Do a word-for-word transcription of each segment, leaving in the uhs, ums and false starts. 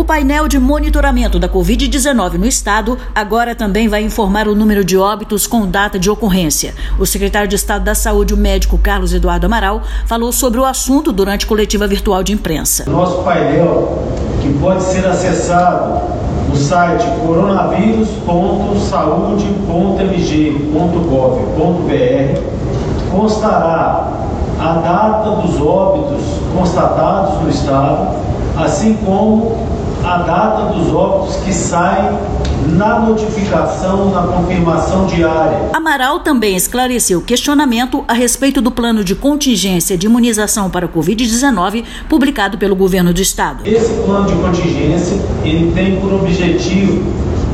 O painel de monitoramento da covid dezenove no estado agora também vai informar o número de óbitos com data de ocorrência. O secretário de Estado da Saúde, o médico Carlos Eduardo Amaral, falou sobre o assunto durante coletiva virtual de imprensa. Nosso painel, que pode ser acessado no site coronavírus ponto saúde ponto m g ponto gov ponto b r, constará a data dos óbitos constatados no estado, assim como a data dos óbitos que saem na notificação, na confirmação diária. Amaral também esclareceu o questionamento a respeito do plano de contingência de imunização para a covid dezenove publicado pelo governo do estado. Esse plano de contingência, ele tem por objetivo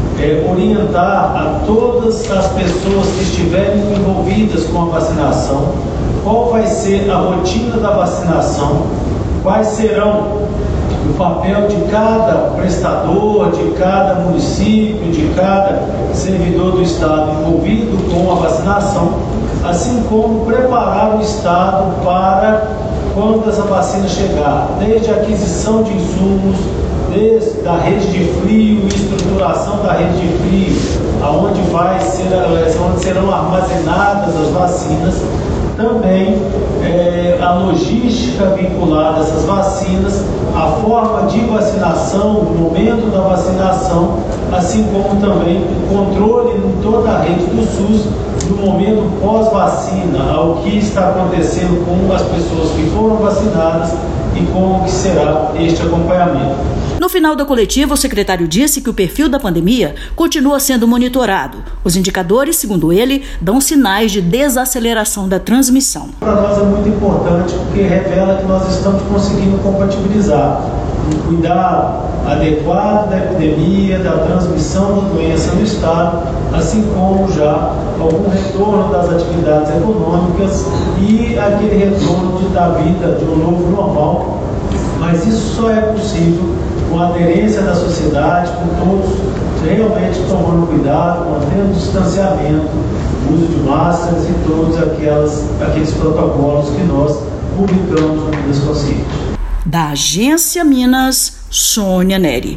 é, orientar a todas as pessoas que estiverem envolvidas com a vacinação, qual vai ser a rotina da vacinação, quais serão o papel de cada prestador, de cada município, de cada servidor do estado envolvido com a vacinação, assim como preparar o estado para quando essa vacina chegar, desde a aquisição de insumos, desde a rede de frio, estruturação da rede de frio, aonde vai ser, onde serão armazenadas as vacinas, também é, a logística vinculada a essas vacinas, a forma de vacinação, o momento da vacinação, assim como também o controle em toda a rede do SUS no momento pós-vacina, ao que está acontecendo com as pessoas que foram vacinadas e como que será este acompanhamento. No final da coletiva, o secretário disse que o perfil da pandemia continua sendo monitorado. Os indicadores, segundo ele, dão sinais de desaceleração da transmissão. Para nós é muito importante porque revela que nós estamos conseguindo compatibilizar um cuidado adequado da epidemia, da transmissão da doença no estado, assim como já algum retorno das atividades econômicas e aquele retorno de, da vida de um novo normal. Mas isso só é possível com a aderência da sociedade, com todos realmente tomando cuidado, mantendo o distanciamento, o uso de máscaras e todos aquelas, aqueles protocolos que nós publicamos no Minas Consciente. Da Agência Minas, Sônia Neri.